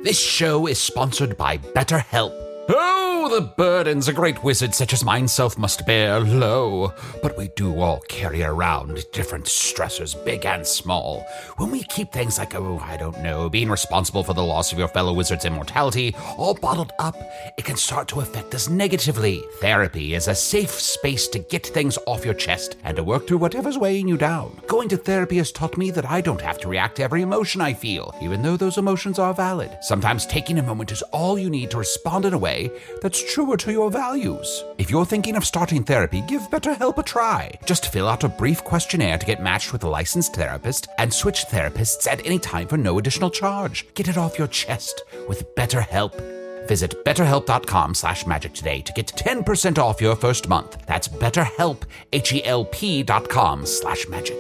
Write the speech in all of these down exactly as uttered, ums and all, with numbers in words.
This show is sponsored by BetterHelp. Oh, the burdens a great wizard such as myself must bear, lo. But we do all carry around different stressors, big and small. When we keep things like, oh, I don't know, being responsible for the loss of your fellow wizard's immortality, all bottled up, it can start to affect us negatively. Therapy is a safe space to get things off your chest and to work through whatever's weighing you down. Going to therapy has taught me that I don't have to react to every emotion I feel, even though those emotions are valid. Sometimes taking a moment is all you need to respond in a way that's truer to your values. If you're thinking of starting therapy, give BetterHelp a try. Just fill out a brief questionnaire to get matched with a licensed therapist and switch therapists at any time for no additional charge. Get it off your chest with BetterHelp. Visit betterhelp.com slash magic today to get ten percent off your first month. That's betterhelp, H-E-L-P dot com slash magic.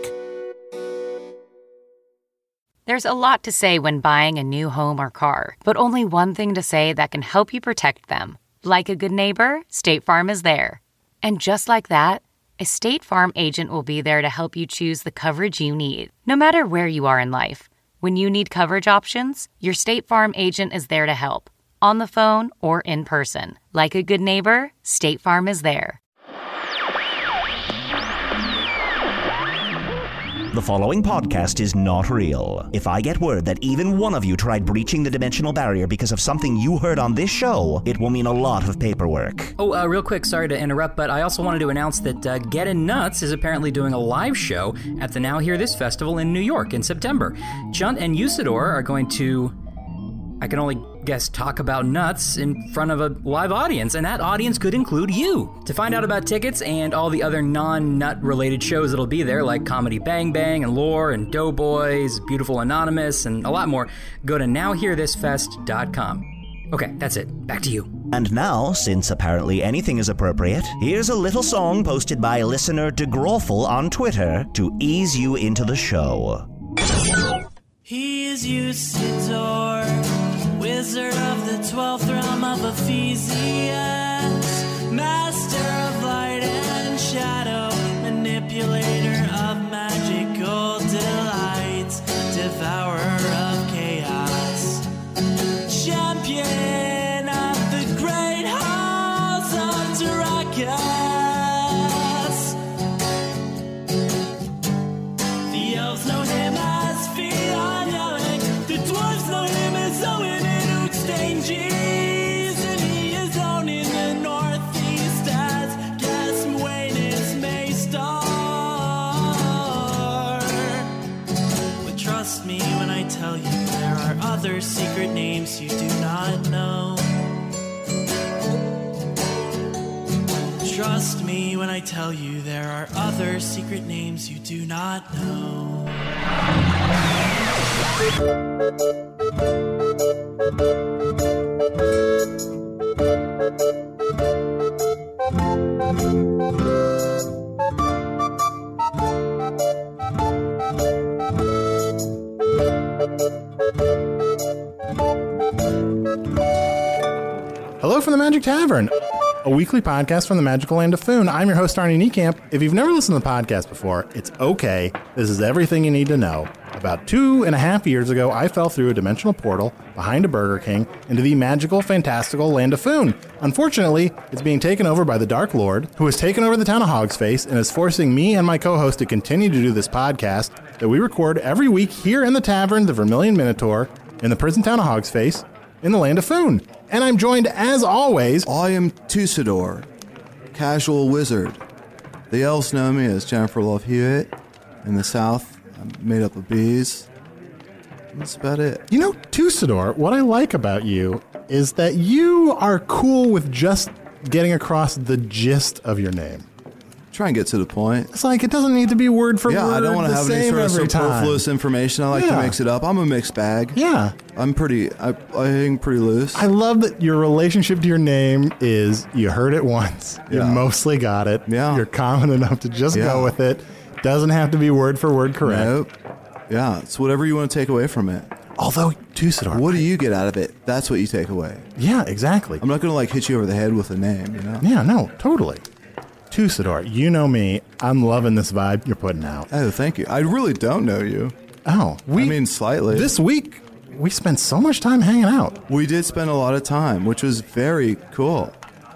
There's a lot to say when buying a new home or car, but only one thing to say that can help you protect them. Like a good neighbor, State Farm is there. And just like that, a State Farm agent will be there to help you choose the coverage you need, no matter where you are in life. When you need coverage options, your State Farm agent is there to help, on the phone or in person. Like a good neighbor, State Farm is there. The following podcast is not real. If I get word that even one of you tried breaching the dimensional barrier because of something you heard on this show, it will mean a lot of paperwork. Oh, uh, real quick, sorry to interrupt, but I also wanted to announce that uh, Gettin' Nuts is apparently doing a live show at the Now Hear This Festival in New York in September. Chunt and Usador are going to, I can only guess, talk about nuts in front of a live audience, and that audience could include you. To find out about tickets and all the other non-nut related shows that'll be there, like Comedy Bang Bang and Lore and Doughboys, Beautiful Anonymous, and a lot more, go to now hear this fest dot com. Okay, that's it. Back to you. And now, since apparently anything is appropriate, here's a little song posted by listener DeGrawful on Twitter to ease you into the show. He is Usador, wizard of the twelfth realm of Ephesians, master of light and shadow, manipulator of magical delights, devourer of chaos, champion of the great halls of Tarakas. The elves know him as Fion Yelling, the dwarves know him as Owen and Uxtanges, and he is known in the northeast as Gasmwainus Maystar. But trust me when I tell you there are other secret names you do not know. Trust me when I tell you there are other secret names you do not know. Hello from the Magic Tavern, a weekly podcast from the magical land of Foon. I'm your host, Arnie Niekamp. If you've never listened to the podcast before, it's okay. This is everything you need to know. About two and a half years ago, I fell through a dimensional portal behind a Burger King into the magical, fantastical land of Foon. Unfortunately, it's being taken over by the Dark Lord, who has taken over the town of Hogsface and is forcing me and my co-host to continue to do this podcast that we record every week here in the tavern, the Vermilion Minotaur, in the prison town of Hogsface, in the land of Foon. And I'm joined, as always... I am Usador, casual wizard. The elves know me as Jennifer Love Hewitt. In the south, I'm made up of bees. That's about it. You know, Usador, what I like about you is that you are cool with just getting across the gist of your name. Try and get to the point. It's like, it doesn't need to be word for yeah, word. Yeah, I don't want to have any sort of superfluous time. information. I like yeah. to mix it up. I'm a mixed bag. Yeah. I'm pretty, I, I hang pretty loose. I love that your relationship to your name is you heard it once. You yeah. mostly got it. Yeah. You're confident enough to just yeah. go with it. Doesn't have to be word for word correct. Nope. Yeah, it's whatever you want to take away from it. Although, Usador, what do you get out of it? That's what you take away. Yeah, exactly. I'm not going to like hit you over the head with a name, you know? Yeah, no, totally. Usador, you know me. I'm loving this vibe you're putting out. Oh, thank you. I really don't know you. Oh, we. I mean, slightly. This week, we spent so much time hanging out. We did spend a lot of time, which was very cool.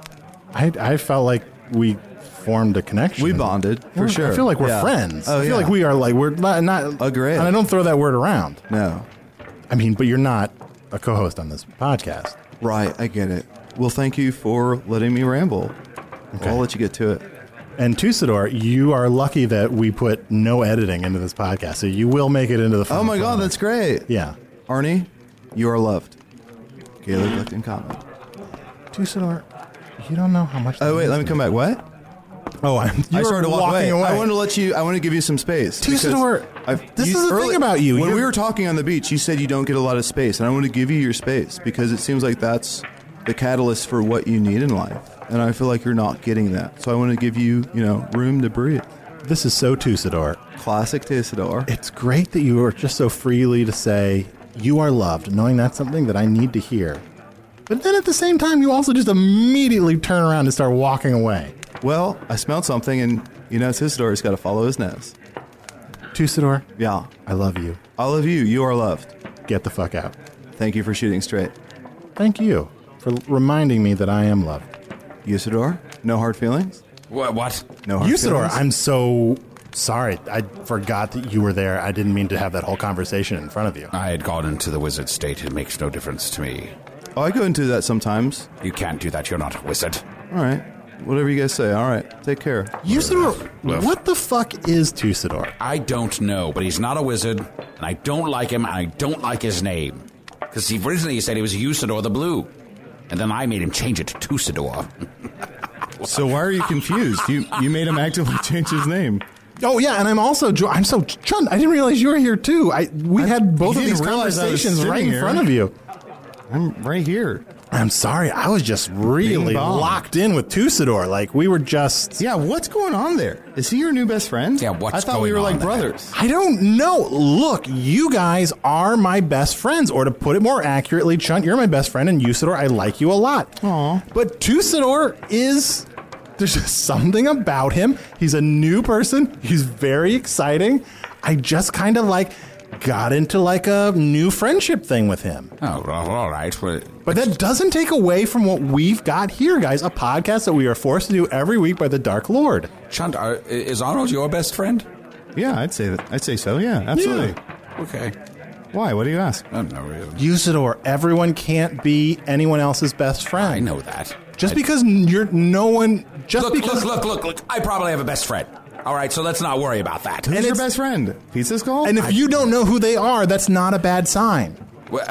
I, I felt like we formed a connection. We bonded, for We're- sure. I feel like we're Yeah. friends. Oh, I feel yeah. like we are like, we're not, not Agreed. And I don't throw that word around. No. I mean, but you're not a co-host on this podcast. Right, I get it. Well, thank you for letting me ramble. Okay. I'll let you get to it. And Tusador, you are lucky that we put no editing into this podcast, so you will make it into the. Oh my final God, product. that's great. Yeah. Arnie, you are loved. Gaelic left in common. Tusador, you don't know how much. Oh that wait, let me means come back. What? to me. Oh, I'm. You I were started to walk walking away. away. I want to let you. I want to give you some space. because Tusador, I've- this is the thing about you. When You're- we were talking on the beach, you said you don't get a lot of space, and I want to give you your space because it seems like that's the catalyst for what you need in life, and I feel like you're not getting that. So I want to give you, you know, room to breathe. This is so Tusador. Classic Tusador. It's great that you are just so freely to say you are loved, knowing that's something that I need to hear. But then at the same time, you also just immediately turn around and start walking away. Well, I smelled something, and you know, Tusador's got to follow his nose. Tusador, Yeah, I love you. I love you. You are loved. Get the fuck out. Thank you for shooting straight. Thank you for reminding me that I am loved. Usador, no hard feelings. What? What? No hard Usador, feelings. I'm so sorry. I forgot that you were there. I didn't mean to have that whole conversation in front of you. I had gone into the wizard state. It makes no difference to me. Oh, I go into that sometimes. You can't do that. You're not a wizard. All right. Whatever you guys say. All right. Take care. Usador, Well- what the fuck is Tusador? I don't know, but he's not a wizard, and I don't like him, and I don't like his name. Because he originally said he was Usador the Blue, and then I made him change it to Tusador. So why are you confused? You you made him actively change his name. Oh yeah, and I'm also jo- I'm so Chun. I didn't realize you were here too. I we I- had both you of these didn't realize I was conversations sitting right in here. front of you. I'm right here. I'm sorry. I was just really Bing bong. locked in with Tusador. Like we were just. Yeah, what's going on there? Is he your new best friend? Yeah, what's I thought we going were like on there? brothers. I don't know. Look, you guys are my best friends, or to put it more accurately, Chunt, you're my best friend, and Usador, I like you a lot. Aw. But Tusador is. There's just something about him. He's a new person. He's very exciting. I just kind of like got into like a new friendship thing with him. Oh, well, all right. But But that doesn't take away from what we've got here, guys. A podcast that we are forced to do every week by the Dark Lord. Chunt, are, is Arnold your best friend? Yeah, I'd say that. I'd say so. Yeah, absolutely. Okay. Why? What do you ask? I don't know, really. Usador, everyone can't be anyone else's best friend. I know that. Just I- because you're no one. Just Look, because. look, look, look, look. I probably have a best friend. All right, so let's not worry about that. Who's And your it's- best friend? Pizza Skull? And if you don't know who they are, that's not a bad sign. Well,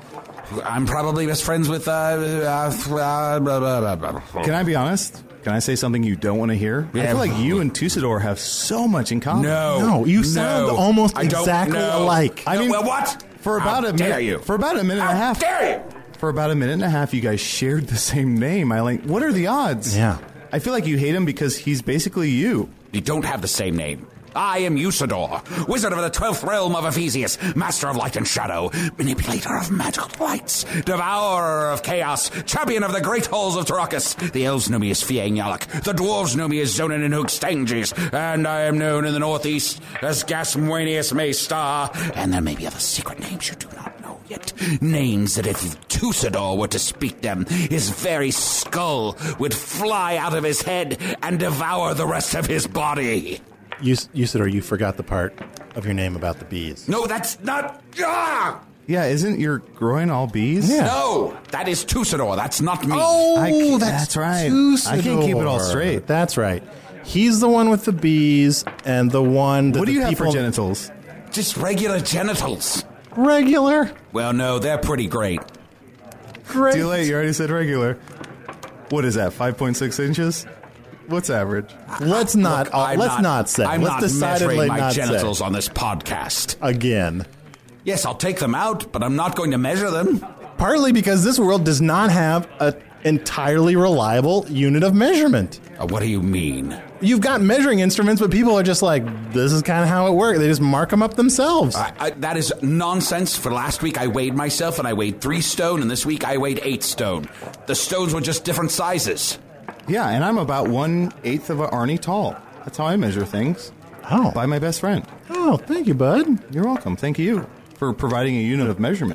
I'm probably best friends with. Uh, uh, uh, blah, blah, blah, blah. Can I be honest? Can I say something you don't want to hear? I Yeah. feel like you and Tusador have so much in common. No, No, you sound no, almost I don't exactly know. alike. I No, mean, well, what? For about How a dare minute, you? for about a minute and a How half, dare you? for about a minute and a half, you guys shared the same name. I like. What are the odds? Yeah. I feel like you hate him because he's basically you. You don't have the same name. I am Usador, wizard of the twelfth realm of Ephesius, master of light and shadow, manipulator of magical lights, devourer of chaos, champion of the great halls of Tarakas. The elves know me as Fiang Yalak, the dwarves know me as Zonin and Hoogstanges, and I am known in the northeast as Gasmwanius Maystar. And there may be other secret names you do not know yet. Names that if Tusador were to speak them, his very skull would fly out of his head and devour the rest of his body. Us- Usador, you forgot the part of your name about the bees. No, that's not. Ah! Yeah, isn't your groin all bees? Yeah. No, that is Tusador. That's not me. Oh, I c- that's, that's right. Tusador. I can't keep it all straight. That's right. He's the one with the bees and the one that What do the you have people for genitals? Just regular genitals. regular. Well, no, they're pretty great. Great. Too late. You already said regular. What is that? Five point six inches? What's average? Let's not. Look, uh, I'm let's not, say. I'm let's not decidedly measuring my not genitals say. on this podcast. Again. Yes, I'll take them out, but I'm not going to measure them. Partly because this world does not have an entirely reliable unit of measurement. Uh, what do you mean? You've got measuring instruments, but people are just like, this is kind of how it works. They just mark them up themselves. I, I, that is nonsense. For last week, I weighed myself, and I weighed three stone, and this week I weighed eight stone. The stones were just different sizes. Yeah, and I'm about one eighth of a Arnie tall. That's how I measure things. Oh. By my best friend. Oh, thank you, bud. You're welcome. Thank you for providing a unit of measurement.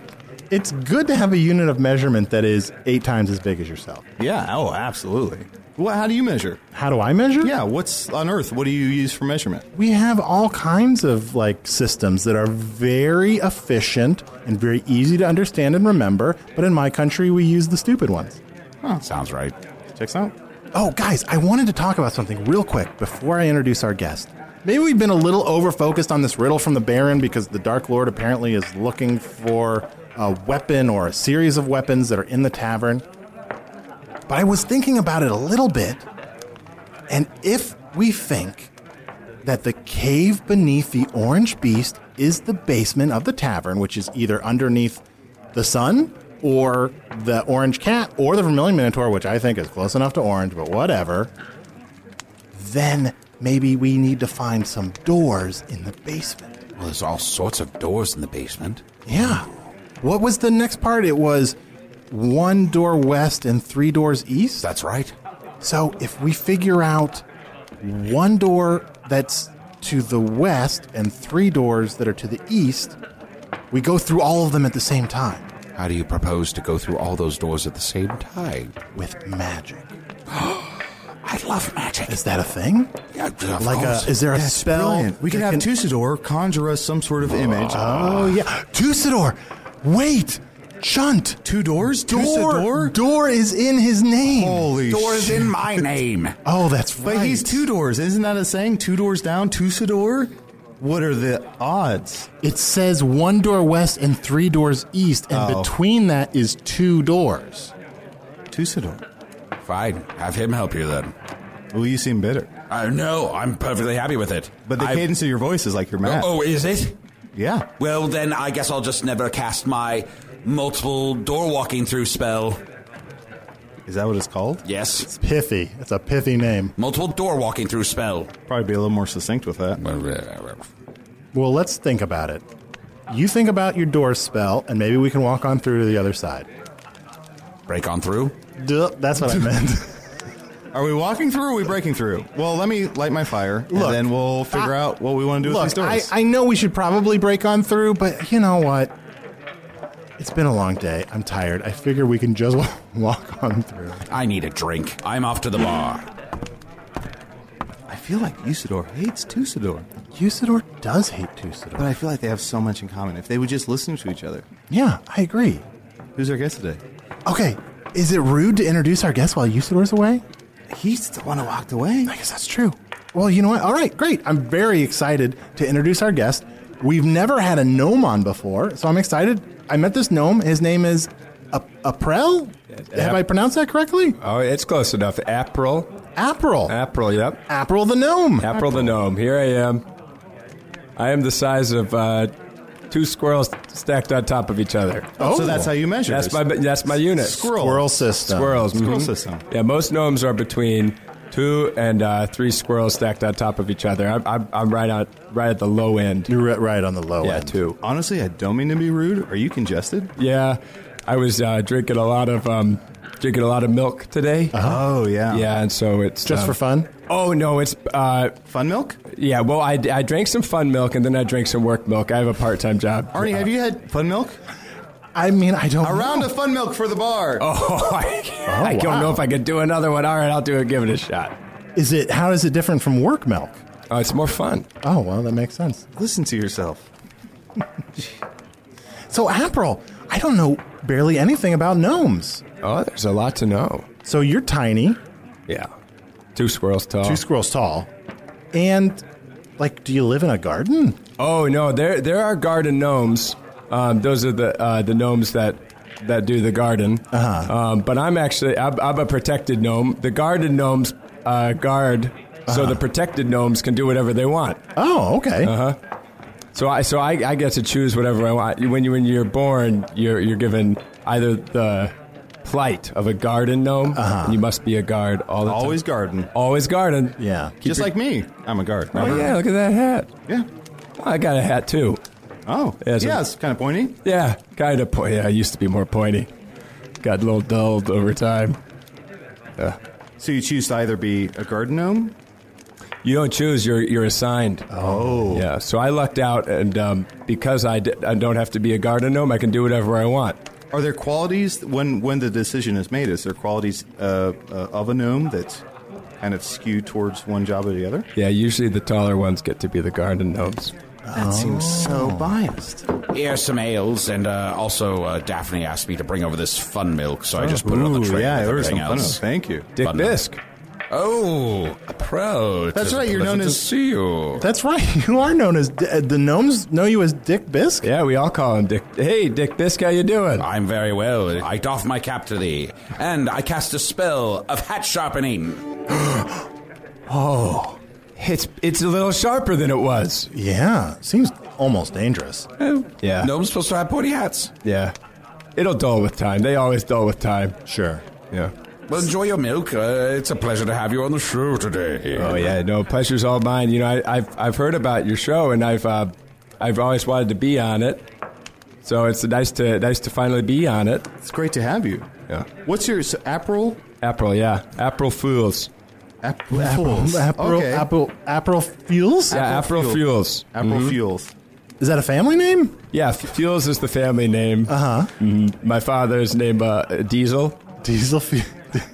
it's good to have a unit of measurement that is eight times as big as yourself. Yeah, oh, absolutely. Well, how do you measure? How do I measure? Yeah, what's on Earth? What do you use for measurement? We have all kinds of like systems that are very efficient and very easy to understand and remember, but in my country we use the stupid ones. Huh. Sounds right. Checks out. Oh, guys, I wanted to talk about something real quick before I introduce our guest. Maybe we've been a little over-focused on this riddle from the Baron because the Dark Lord apparently is looking for a weapon or a series of weapons that are in the tavern. But I was thinking about it a little bit, and if we think that the cave beneath the Orange Beast is the basement of the tavern, which is either underneath the sun or the Orange Cat or the Vermilion Minotaur, which I think is close enough to orange, but whatever, then maybe we need to find some doors in the basement. Well, there's all sorts of doors in the basement. Yeah. What was the next part? It was one door west and three doors east? That's right. So if we figure out one door that's to the west and three doors that are to the east, we go through all of them at the same time. How do you propose to go through all those doors at the same time? With magic. I love magic. Is that a thing? Yeah, of Like course. a, is there a That's spell? brilliant. We could that have can- Tusador conjure us some sort of image. Oh, yeah. Tusador! Wait! Chunt! Two doors? Door, Tusador? door is in his name. Holy Door is shit. in my name. Oh, that's right. But he's two doors. Isn't that a saying? Two doors down, Tusador? What are the odds? It says one door west and three doors east, and Oh. between that is two doors. Tusador. Fine. Have him help you then. Well, you seem bitter. Uh, no, I'm perfectly happy with it. But the I- cadence of your voice is like you're mad. Oh, is it? Yeah. Well, then I guess I'll just never cast my multiple door walking through spell. Is that what it's called? Yes. Pithy. It's a pithy name. Multiple door walking through spell. Probably be a little more succinct with that. Well, let's think about it. You think about your door spell, and maybe we can walk on through to the other side. Break on through? Duh, that's what I meant. Are we walking through or are we breaking through? Well, let me light my fire, Look, and then we'll figure I- out what we want to do with Look, these doors. I, I know we should probably break on through, but you know what? It's been a long day. I'm tired. I figure we can just walk on through. I need a drink. I'm off to the bar. I feel like Usador hates Tusador, Usador does hate Tusador. but I feel like they have so much in common. If they would just listen to each other. Yeah, I agree. Who's our guest today? Okay, is it rude to introduce our guest while Usador's away? He's the one who walked away. I guess that's true. Well, you know what? All right, great. I'm very excited to introduce our guest. We've never had a gnome on before, so I'm excited. I met this gnome. His name is A- April? Have I pronounced that correctly? Oh, it's close enough. April. April. April, yep. April the gnome. April the gnome. Here I am. I am the size of uh, two squirrels stacked on top of each other. Oh, So that's how you measure. That's my that's my unit. Squirrel. Squirrel system. Squirrels. Squirrel mhm. system. Yeah, most gnomes are between two and uh, three squirrels stacked on top of each other. I'm, I'm, I'm right out right at the low end. You're ri- right on the low Yeah, end. two. Honestly, I don't mean to be rude. Are you congested? Yeah, I was uh, drinking a lot of um, drinking a lot of milk today. Oh, yeah. Yeah, and so it's Just um, for fun? Oh no, it's uh, Fun milk? yeah. Well, I, I drank some fun milk and then I drank some work milk. I have a part time job. Arnie, have you had fun milk? I mean, I don't A round know. of fun milk for the bar. Oh, I, I don't wow. know if I could do another one. All right, I'll do it. Give it a shot. Is it, how is it different from work milk? Oh, it's more fun. Oh, well, that makes sense. Listen to yourself. So, April, I don't know barely anything about gnomes. Oh, there's a lot to know. So, you're tiny, Yeah, two squirrels tall. two squirrels tall, and, like, do you live in a garden? Oh no, there there are garden gnomes. Um, those are the uh, the gnomes that that do the garden. Uh-huh. Um, but I'm actually I'm, I'm a protected gnome. The garden gnomes uh, guard, so the protected gnomes can do whatever they want. Oh, okay. Uh-huh. So I so I, I get to choose whatever I want. When you when you're born, you're you're given either the plight of a garden gnome, and you must be a guard all the Always time. garden. Always garden. Yeah. Just like me. I'm a guard. Oh yeah, look at that hat. Yeah. I got a hat too. Oh. Yeah, so- yeah, it's kind of pointy. Yeah, kind of. Po- yeah, I used to be more pointy. Got a little dulled over time. So you choose to either be a garden gnome You don't choose, you're you're assigned. Oh. Yeah, so I lucked out, and um, because I, d- I don't have to be a garden gnome, I can do whatever I want. Are there qualities, when, when the decision is made, is there qualities uh, uh, of a gnome that kind of skew towards one job or the other? Yeah, usually the taller ones get to be the garden gnomes. That seems so biased. Here's some ales, and uh, also uh, Daphne asked me to bring over this fun milk, so I just put it on the Ooh, tray yeah, with there was everything some fun else. of- Thank you. Dick Fun Bisque. Oh, a pro. That's Tis a right, you're known pleasure as- to see you. That's right. You are known as D- uh, the gnomes know you as Dick Bisque. Yeah, we all call him Dick. Hey, Dick Bisque, how you doing? I'm very well. I doff my cap to thee, and I cast a spell of hat sharpening. Oh, it's it's a little sharper than it was. Yeah, seems almost dangerous. Yeah, Gnomes supposed to have pointy hats. yeah. It'll dull with time. They always dull with time. Sure. Yeah. Well, enjoy your milk. Uh, it's a pleasure to have you on the show today. Oh yeah, no, pleasure's all mine. You know, I, I've I've heard about your show, and I've uh, I've always wanted to be on it. So it's nice to nice to finally be on it. It's great to have you. Yeah. What's your so, April? April, yeah, April Fools. April April, Fools. April, Okay. April, April Fuels? Yeah, April April Fuel. Fuels. April Fuels. Is that a family name? Yeah, F- Fuels is the family name. Uh huh. Mm-hmm. My father's name uh, Diesel. Diesel Fuel.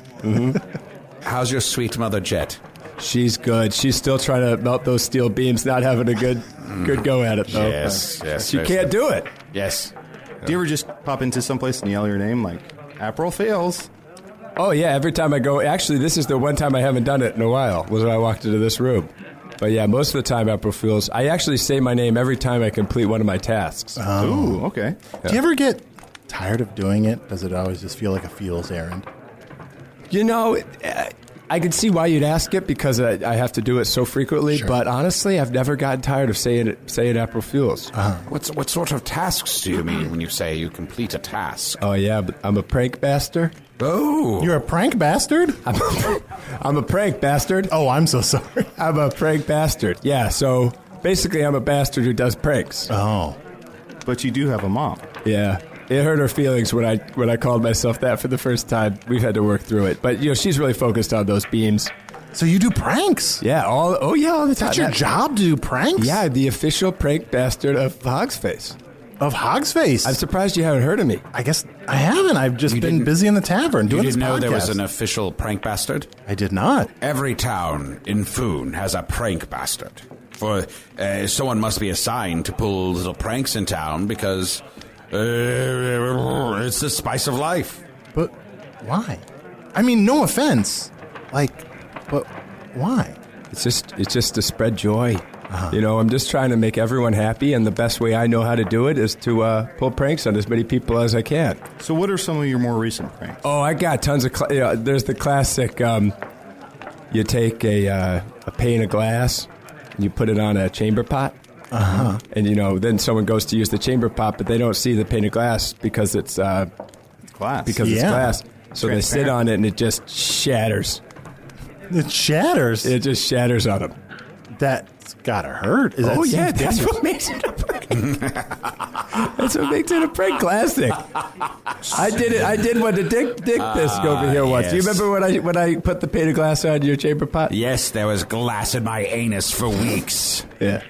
How's your sweet mother, Jet? She's good. She's still trying to melt those steel beams. Not having a good good go at it though. Yes, yes. She yes. can't do it. Yes. Do you ever just pop into someplace and yell your name like April Fails? Oh yeah, every time I go. Actually, this is the one time I haven't done it in a while. Was when I walked into this room. But yeah, most of the time, April Fools. I actually say my name every time I complete one of my tasks. Ooh, okay. Do you ever get tired of doing it? Does it always just feel like a Fuels errand? You know, uh, I can see why you'd ask it because I, I have to do it so frequently. Sure. But honestly, I've never gotten tired of saying it. Saying April Fools. What's, what sort of tasks do you mean when you say you complete a task? Oh yeah, but I'm a prank bastard. Oh. You're a prank bastard? I'm a, I'm a prank bastard. Oh, I'm so sorry. I'm a prank bastard. Yeah, so basically I'm a bastard who does pranks. Oh. But you do have a mom. Yeah. It hurt her feelings when I when I called myself that for the first time. We've had to work through it. But you know, she's really focused on those beams. So you do pranks? Yeah, all oh yeah, all the time. That's your That- job to do pranks? Yeah, the official prank bastard of Hogsface. Of Hog's Face? I'm surprised you haven't heard of me. I guess I haven't. I've just You been didn't- busy in the tavern You doing didn't this know there was podcast. an official prank bastard? I did not. Every town in Foon has a prank bastard. For uh, someone must be assigned to pull little pranks in town because uh, it's the spice of life. But why? I mean, no offense. Like, but why? It's just it's just to spread joy. You know, I'm just trying to make everyone happy, and the best way I know how to do it is to uh, pull pranks on as many people as I can. So what are some of your more recent pranks? Oh, I got tons of. Cl- yeah, there's the classic. Um, you take a uh, a pane of glass, and you put it on a chamber pot. Uh-huh. And you know, then someone goes to use the chamber pot, but they don't see the pane of glass because it's uh, It's glass. because it's Yeah. glass. So they sit Transparent. on it, and it just shatters. It shatters. It just shatters on them. That's gotta hurt. Is that Oh yeah, seems that's dangerous. what makes it a prank. That's what makes it a prank classic. I did it. I did one to Dick Dick Bisque over here once. Do you yes. remember when I when I put the pane of glass on your chamber pot? Yes, there was glass in my anus for weeks. Yeah.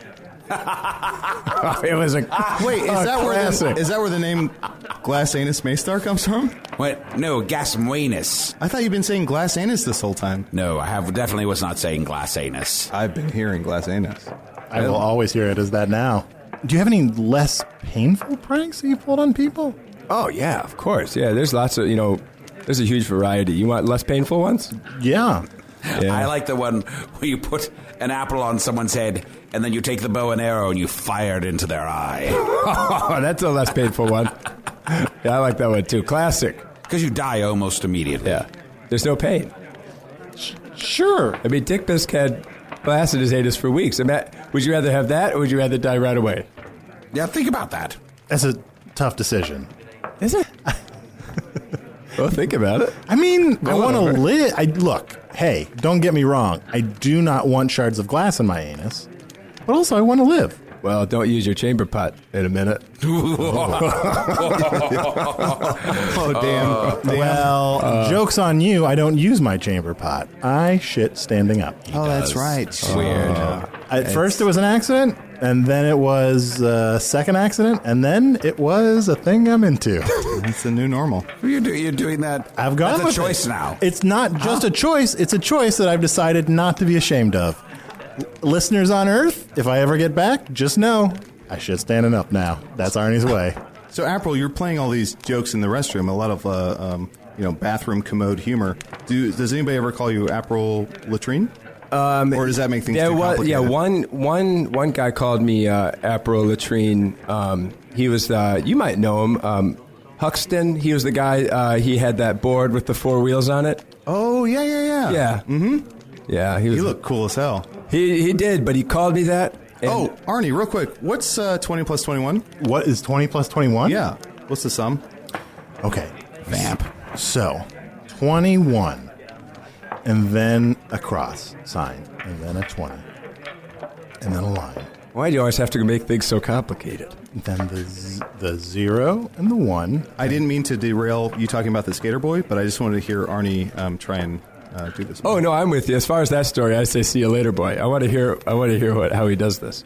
It was a Wait, is a that where classic. the, is that where the name Glass Anus Maystar comes from? What? No, gasmuanus. I thought you've been saying Glass Anus this whole time. No, I have definitely was not saying glass anus. I've been hearing Glass Anus. I will always hear it as that now. Do you have any less painful pranks that you pulled on people? Oh yeah, of course. Yeah, there's lots of you know. There's a huge variety. You want less painful ones? Yeah. Yeah. I like the one where you put an apple on someone's head and then you take the bow and arrow and you fire it into their eye. Oh, that's a less painful one. Yeah, I like that one too. Classic. Because you die almost immediately. Yeah. There's no pain. Sure. I mean, Dick Bisque had glass in his anus for weeks. I mean, would you rather have that, or would you rather die right away? Yeah, think about that. That's a tough decision. Is it? Well, think about it. I mean, I want to over. live. I look. Hey, don't get me wrong. I do not want shards of glass in my anus, but also I want to live. Well, don't use your chamber pot in a minute. Oh, damn. damn. Well, Uh, joke's on you. I don't use my chamber pot. I shit standing up. Oh, that's right. Weird. At first, it was an accident, and then it was a second accident, and then it was a thing I'm into. It's the new normal. You're, do, you're doing that. I've gone That's with a choice it. now. It's not just a choice. It's a choice that I've decided not to be ashamed of. Listeners on Earth, if I ever get back, just know I shit standing up now. That's Arnie's way. So, April, you're playing all these jokes in the restroom, a lot of, uh, um, you know, bathroom commode humor. Do, does anybody ever call you April Latrine? Um, or does that make things There too was, complicated? yeah, one, one, one guy called me uh, April Latrine. Um, he was, uh, you might know him, um, Huxton. He was the guy, uh, he had that board with the four wheels on it. Oh, yeah, yeah, yeah. Yeah. Mm-hmm. Yeah, he was. You look cool as hell. He, he did, but he called me that. and- Oh, Arnie, real quick. What's uh, twenty plus twenty-one? What is twenty plus twenty-one? Yeah. What's the sum? Okay. Vamp. So, twenty-one. And then a cross sign. And then a twenty. And then a line. Why do you always have to make things so complicated? Then the z- the zero and the one. I didn't mean to derail you talking about the skater boy, but I just wanted to hear Arnie um, try and uh, do this. Oh no, I'm with you. As far as that story, I say see you later, boy. I want to hear. I want to hear what how he does this.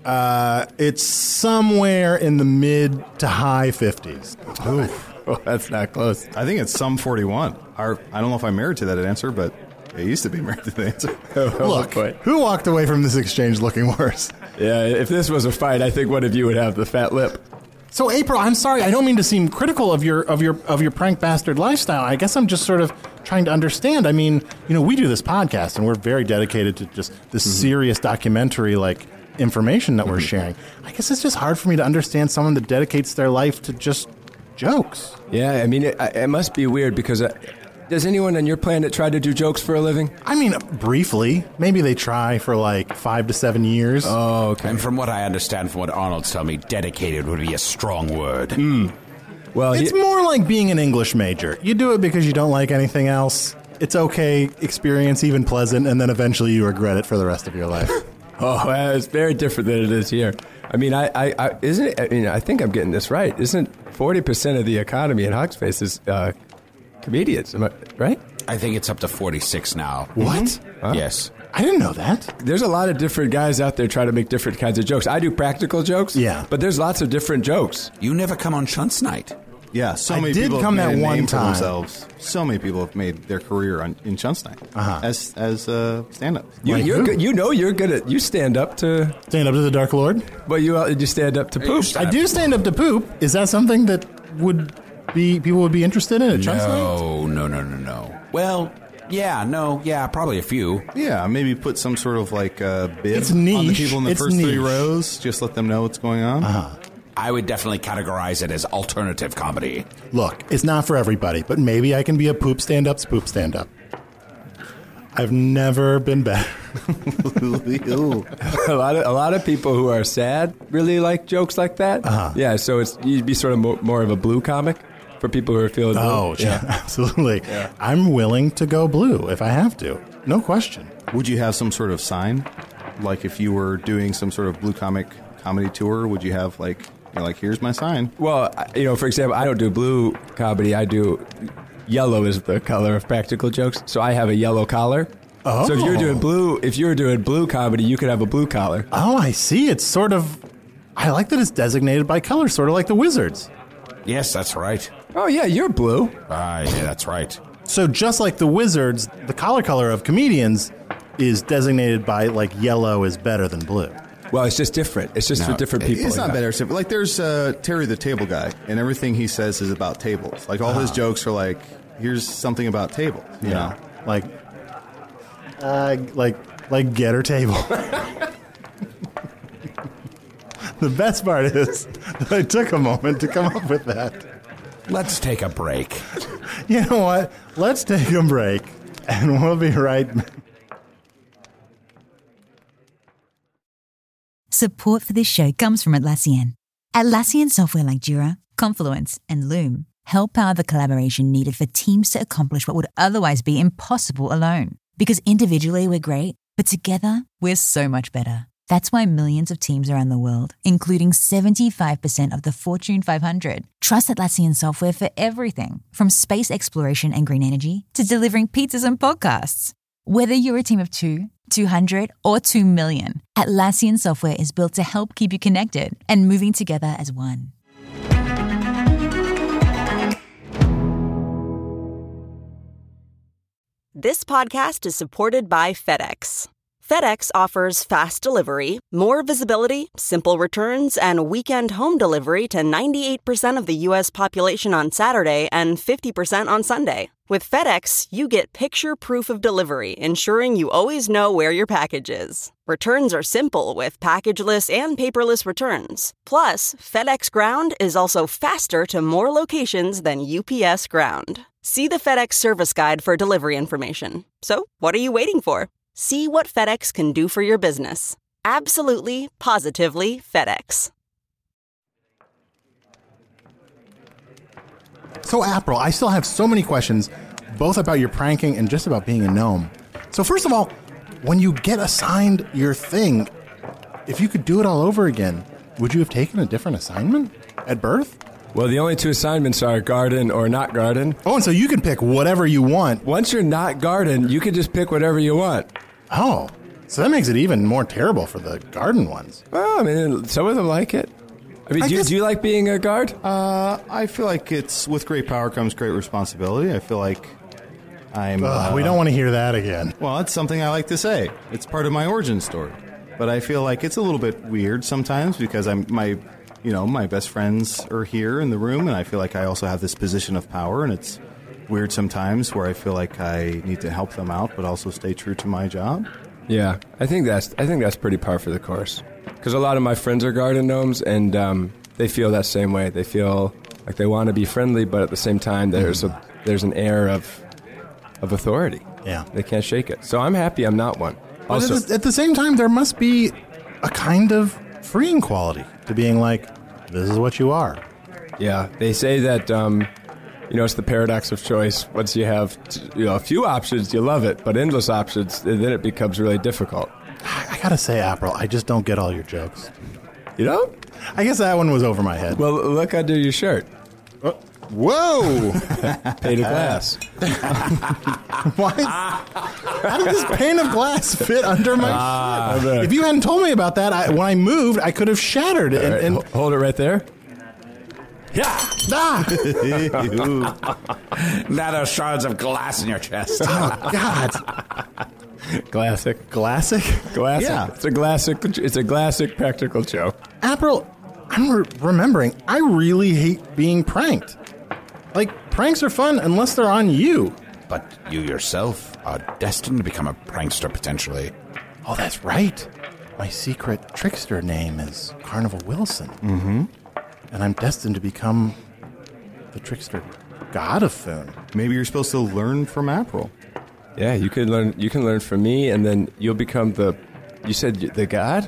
Uh, it's somewhere in the mid to high fifties. Oof. Oh, that's not close. I think it's some forty-one. Our, I don't know if I'm married to that answer, but I used to be married to the answer. Look, boy. who walked away from this exchange looking worse? Yeah, if this was a fight, I think one of you would have the fat lip. So, April, I'm sorry. I don't mean to seem critical of your of your of your prank bastard lifestyle. I guess I'm just sort of trying to understand. I mean, you know, we do this podcast, and we're very dedicated to just this Mm-hmm. serious documentary like information that we're sharing. I guess it's just hard for me to understand someone that dedicates their life to just jokes. Yeah, I mean, it, it must be weird because uh, does anyone on your planet try to do jokes for a living? I mean, briefly. Maybe they try for like five to seven years. Oh, okay. And from what I understand, from what Arnold's telling me, dedicated would be a strong word. Well, It's he- more like being an English major. You do it because you don't like anything else. It's okay, experience, even pleasant, and then eventually you regret it for the rest of your life. oh, well, it's very different than it is here. I mean, I, I, I isn't it? I mean, I think I'm getting this right. Isn't forty percent of the economy in Hog's Face is uh, comedians? Am I right? I think it's up to forty-six now. What? Huh? Yes. I didn't know that. There's a lot of different guys out there trying to make different kinds of jokes. I do practical jokes, Yeah. but there's lots of different jokes. You never come on Chunt's night. Yeah, so I many did people come have that made a one name for time. themselves. So many people have made their career on, in Chunstein Uh-huh. as as uh, stand-up. You, Like you're who? good, you know you're good at you stand up to, Stand up to the Dark Lord. but you uh, you stand up to you poop. stand- I do stand up to poop. Is that something that would be people would be interested in at Chunk's Night? No, no, no, no, no. Well, yeah, no, yeah, probably a few. Yeah, maybe put some sort of like uh, bib It's on the niche. people in the It's first three niche. rows. Just let them know what's going on. Uh-huh. I would definitely categorize it as alternative comedy. Look, it's not for everybody, but maybe I can be a poop stand-up's poop stand-up. I've never been better. Ooh. a lot of a lot of people who are sad really like jokes like that. Uh-huh. Yeah, so it's you'd be sort of mo- more of a blue comic for people who are feeling blue. Oh, yeah, absolutely. I'm willing to go blue if I have to. No question. Would you have some sort of sign? Like if you were doing some sort of blue comic comedy tour, would you have like, you know, like here's my sign? Well, I- you know, for example, I don't do blue comedy. I do yellow is the color of practical jokes. So I have a yellow collar. Oh. So if you're doing blue, if you're doing blue comedy, you could have a blue collar. Oh, I see. It's sort of... I like that it's designated by color, sort of like the Wizards. Yes, that's right. Oh yeah, you're blue. Ah, yeah, that's right. So just like the Wizards, the collar color of comedians is designated by, like, yellow is better than blue. Well, it's just different. It's just No, for different people. It's not yeah. better. So, like there's uh, Terry the Table Guy, and everything he says is about tables. Like all his jokes are like, here's something about tables. You know? Like, uh, like, like get her table. The best part is that I took a moment to come up with that. Let's take a break. You know what? Let's take a break, and we'll be right back. Support for this show comes from Atlassian. Atlassian software like Jira, Confluence, and Loom help power the collaboration needed for teams to accomplish what would otherwise be impossible alone. Because individually we're great, but together we're so much better. That's why millions of teams around the world, including seventy-five percent of the Fortune five hundred, trust Atlassian software for everything from space exploration and green energy to delivering pizzas and podcasts. Whether you're a team of two, two hundred, or two million, Atlassian software is built to help keep you connected and moving together as one. This podcast is supported by FedEx. FedEx offers fast delivery, more visibility, simple returns, and weekend home delivery to ninety-eight percent of the U S population on Saturday and fifty percent on Sunday. With FedEx, you get picture proof of delivery, ensuring you always know where your package is. Returns are simple with packageless and paperless returns. Plus, FedEx Ground is also faster to more locations than U P S Ground. See the FedEx service guide for delivery information. So, what are you waiting for? See what FedEx can do for your business. Absolutely, positively FedEx. So, April, I still have so many questions, both about your pranking and just about being a gnome. So, first of all, when you get assigned your thing, if you could do it all over again, would you have taken a different assignment at birth? Well, the only two assignments are garden or not garden. Oh, and so you can pick whatever you want. Once you're not garden, you can just pick whatever you want. Oh, so that makes it even more terrible for the garden ones. Well, I mean, some of them like it. I mean, I do, guess- do you like being a guard? Uh, I feel like it's with great power comes great responsibility. I feel like I'm. Ugh, uh, we don't want to hear that again. Well, it's something I like to say. It's part of my origin story. But I feel like it's a little bit weird sometimes because I'm my, you know, my best friends are here in the room, and I feel like I also have this position of power, and it's weird sometimes where I feel like I need to help them out, but also stay true to my job. Yeah, I think that's I think that's pretty par for the course. Because a lot of my friends are garden gnomes, and um, they feel that same way. They feel like they want to be friendly, but at the same time, there's a there's an air of of authority. Yeah. They can't shake it. So I'm happy I'm not one. But Also, at, the, at the same time, there must be a kind of freeing quality to being like, this is what you are. yeah, they say that um, you know it's the paradox of choice. Once you have t- you know a few options, you love it, but endless options, then it becomes really difficult. I gotta say, April, I just don't get all your jokes. You know? I guess that one was over my head. Well, look under your shirt. Uh, whoa! Pane of glass. Why? How did this pane of glass fit under my Ah, shirt? If you hadn't told me about that, I, when I moved, I could have shattered it. All right, And, ho- hold it right there. Yeah! ah, Now there's shards of glass in your chest. oh, God. Classic. Classic? Classic. Yeah. It's a classic. It's a classic practical joke. April, I'm re- remembering, I really hate being pranked. Like, pranks are fun unless they're on you. But you yourself are destined to become a prankster potentially. Oh, that's right. My secret trickster name is Carnival Wilson. Mm-hmm. And I'm destined to become the trickster god of Foon. Maybe you're supposed to learn from April. Yeah, you can learn. You can learn from me, and then you'll become the. You said the god.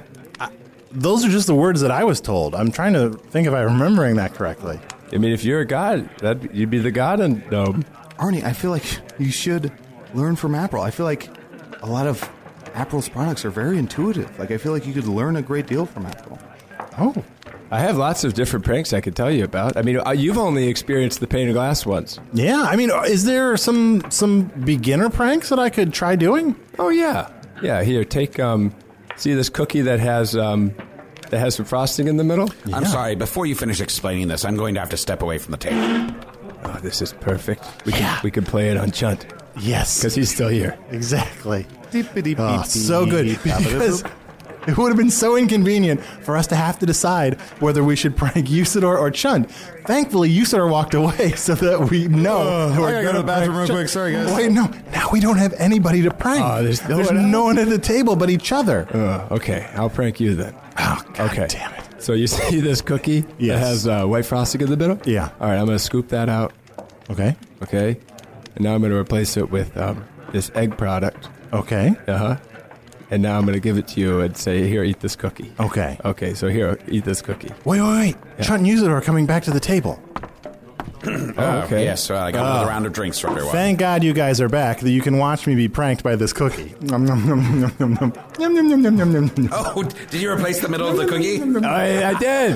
Those are just the words that I was told. I'm trying to think if I'm remembering that correctly. I mean, if you're a god, that you'd be the god and gnome. Arnie, I feel like you should learn from April. I feel like a lot of April's products are very intuitive. Like, I feel like you could learn a great deal from April. Oh. I have lots of different pranks I could tell you about. I mean, uh, you've only experienced the pane of glass once. Yeah, I mean, is there some some beginner pranks that I could try doing? Oh yeah, yeah. Here, take um, see this cookie that has um, that has some frosting in the middle. I'm sorry, before you finish explaining this, I'm going to have to step away from the table. Oh, this is perfect. We Yeah. can we can play it on Chunt Yes. because he's still here. Exactly. Oh, so good. Because it would have been so inconvenient for us to have to decide whether we should prank Usador or Chunt. Thankfully, Usador walked away so that we know. Uh, that we're I gotta go to gonna the bathroom prank real Chunt. quick. Sorry, guys. Wait, no. Now we don't have anybody to prank. Oh, there's no there's one no one at the table but each other. Uh, okay, I'll prank you then. Oh, God Okay. damn it. So you see this cookie Yes. that has uh, white frosting in the middle? Yeah. All right, I'm going to scoop that out. Okay. Okay. And now I'm going to replace it with um, this egg product. Okay. Uh huh. And now I'm going to give it to you and say, here, eat this cookie. Okay. Okay, so here, eat this cookie. Wait, wait, wait. Chunt and Usador are coming back to the table. Oh, okay. Yes, well, I got another round of drinks for everyone. Thank God you guys are back, that you can watch me be pranked by this cookie. Nom, nom, nom, nom, nom, nom. Nom, nom, nom, nom, nom, nom, nom. Oh, did you replace the middle of the cookie? I, I did.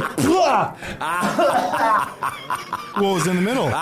What was in the middle?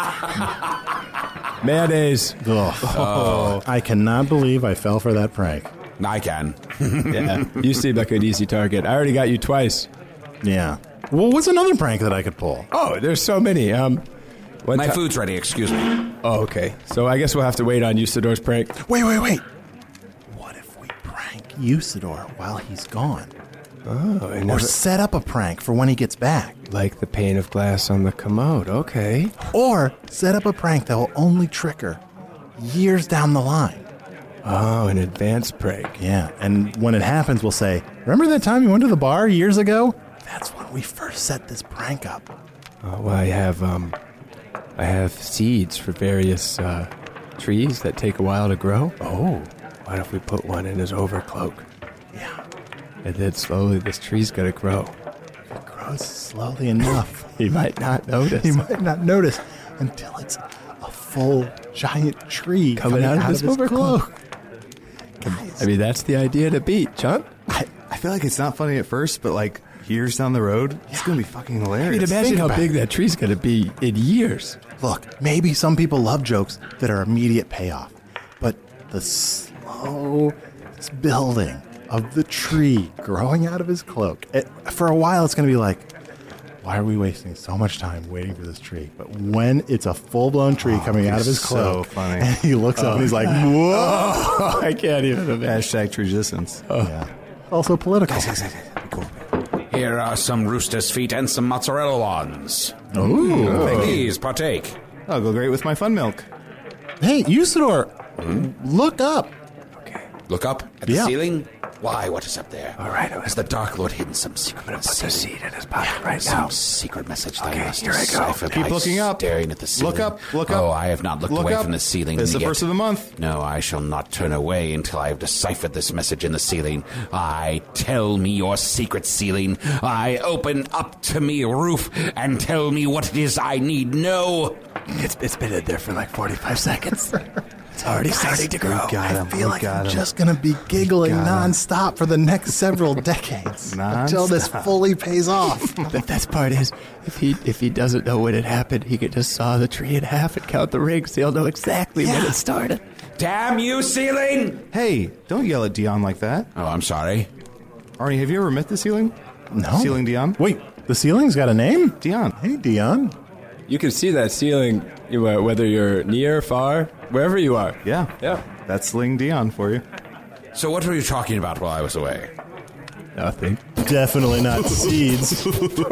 Mayonnaise. Ugh. Oh. I cannot believe I fell for that prank. I can. Yeah, you seem like an easy target. I already got you twice. Yeah. Well, what's another prank that I could pull? Oh, there's so many. Um, one My ti- food's ready, excuse me. Oh, okay. So I guess we'll have to wait on Usador's prank. Wait, wait, wait. What if we prank Usador while he's gone? Oh, I Or never, set up a prank for when he gets back. like the pane of glass on the commode. Okay. Or set up a prank that will only trick her years down the line. Oh, an advanced prank. Yeah, and when it happens, we'll say, remember that time you went to the bar years ago? That's when we first set this prank up. Oh, well, I have um, I have seeds for various uh, trees that take a while to grow. Oh. What if we put one in his overcloak? Yeah. And then slowly this tree's gonna grow. If it grows slowly enough, He might not notice. he might not notice until it's a full giant tree Coming out of his overcloak. cloak. I mean, that's the idea to beat, Chunt. I, I feel like it's not funny at first, but like years down the road, it's going to be fucking I mean, hilarious. imagine Think how about big it. that tree's gonna be in years. Look, maybe some people love jokes that are immediate payoff, but the slow building of the tree growing out of his cloak, it, for a while it's going to be like, why are we wasting so much time waiting for this tree? But when it's a full-blown tree Oh, coming out of his so cloak, funny. and he looks up and he's like, whoa! Oh, I can't even imagine. Hashtag true resistance. Yeah. Also political. Here are some rooster's feet and some mozzarella ones. Ooh. Please partake. I'll go great with my fun milk. Hey, Usador, look up. Look up at the Yeah. ceiling. Why, what is up there? All right, Has the Dark Lord hidden some secret I'm gonna put the message? seed in his pocket right Some now. secret message that Okay, I must here I go. decipher Keep by looking up. staring at the ceiling. Look up, look up. Oh, I have not looked Look away up. from the ceiling It's the yet. first of the month. No, I shall not turn away until I have deciphered this message in the ceiling. I tell me your secret, ceiling. I open up to me roof and tell me what it is I need know. It's, it's been in there for like forty-five seconds. It's already starting to grow. We got him. I feel we like got I'm him. just going to be giggling got him. nonstop for the next several decades until this Nonstop. fully pays off. The best part is, if he if he doesn't know when it happened, he could just saw the tree in half and count the rings. He'll know exactly when it started. Damn you, ceiling! Hey, don't yell at Dion like that. Oh, I'm sorry. Arnie, have you ever met the ceiling? No. Ceiling Dion? Wait, the ceiling's got a name? Dion. Hey, Dion. You can see that ceiling, you, uh, whether you're near, far, wherever you are. Yeah. Yeah. That's Sling Dion for you. So what were you talking about while I was away? Nothing. Definitely not seeds.